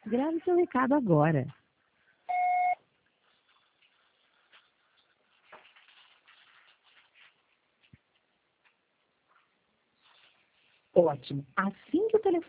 Grave seu recado agora. Ótimo. Assim que o telefone